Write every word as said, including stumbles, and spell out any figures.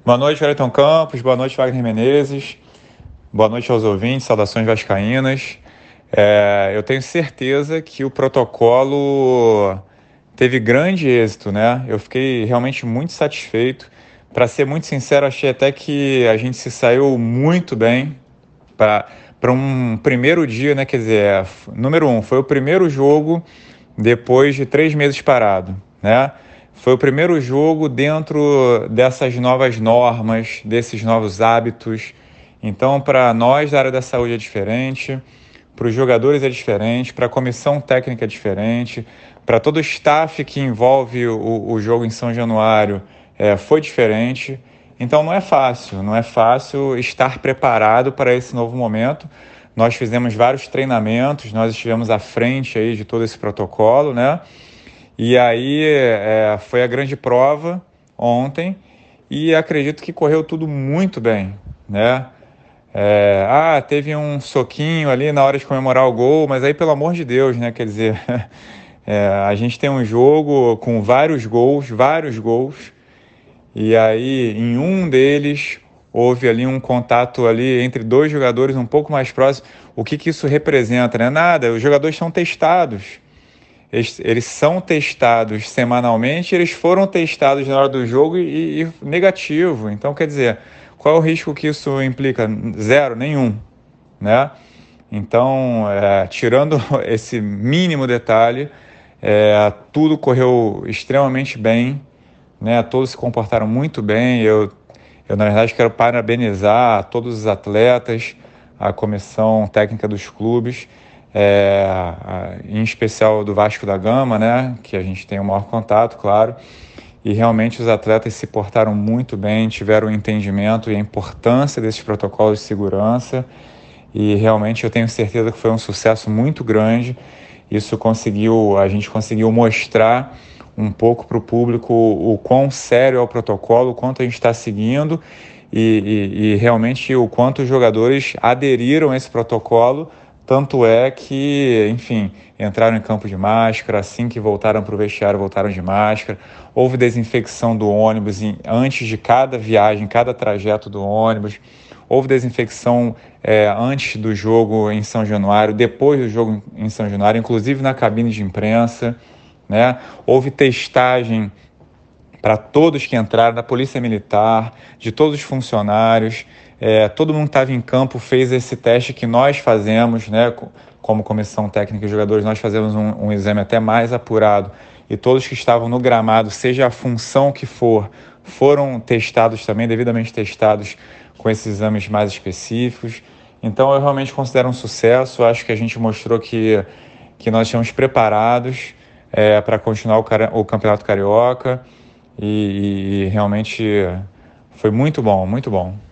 Boa noite, Wellington Campos. Boa noite, Wagner Menezes. Boa noite aos ouvintes. Saudações vascaínas. É, eu tenho certeza que o protocolo teve grande êxito, né? Eu fiquei realmente muito satisfeito. Para ser muito sincero, achei até que a gente se saiu muito bem para para um primeiro dia, né? Quer dizer, é, número um, foi o primeiro jogo depois de três meses parado, né? Foi o primeiro jogo dentro dessas novas normas, desses novos hábitos. Então, para nós da área da saúde é diferente, para os jogadores é diferente, para a comissão técnica é diferente, para todo o staff que envolve o, o jogo em São Januário é, foi diferente. Então não é fácil, não é fácil estar preparado para esse novo momento. Nós fizemos vários treinamentos, nós estivemos à frente aí de todo esse protocolo, né? E aí é, foi a grande prova ontem e acredito que correu tudo muito bem, né? É, ah, teve um soquinho ali na hora de comemorar o gol, mas aí pelo amor de Deus, né? Quer dizer, é, a gente tem um jogo com vários gols, vários gols, e aí em um deles houve ali um contato ali entre dois jogadores um pouco mais próximos. O que que isso representa, né? Nada, os jogadores são testados. Eles, eles são testados semanalmente, eles foram testados na hora do jogo e, e negativo. Então, quer dizer, qual é o risco que isso implica? Zero, nenhum, né? Então, é, tirando esse mínimo detalhe, é, tudo correu extremamente bem, né? Todos se comportaram muito bem. Eu, eu, na verdade, quero parabenizar todos os atletas, a comissão técnica dos clubes, é, em especial do Vasco da Gama, né? Que a gente tem o maior contato, claro. E realmente os atletas se portaram muito bem, tiveram o entendimento e a importância desses protocolos de segurança. E realmente eu tenho certeza que foi um sucesso muito grande. Isso conseguiu, a gente conseguiu mostrar um pouco para o público o, o quão sério é o protocolo, o quanto a gente está seguindo e, e, e realmente o quanto os jogadores aderiram a esse protocolo. Tanto é que, enfim, entraram em campo de máscara, assim que voltaram para o vestiário, voltaram de máscara. Houve desinfecção do ônibus em, antes de cada viagem, cada trajeto do ônibus. Houve desinfecção é, antes do jogo em São Januário, depois do jogo em São Januário, inclusive na cabine de imprensa, né? Houve testagem para todos que entraram, da Polícia Militar, de todos os funcionários. É, todo mundo que estava em campo fez esse teste que nós fazemos, né? Como comissão técnica e jogadores, nós fazemos um, um exame até mais apurado. E todos que estavam no gramado, seja a função que for, foram testados também, devidamente testados com esses exames mais específicos. Então eu realmente considero um sucesso. Acho que a gente mostrou que, que nós estamos preparados é, para continuar o, o Campeonato Carioca. E, e realmente foi muito bom, muito bom.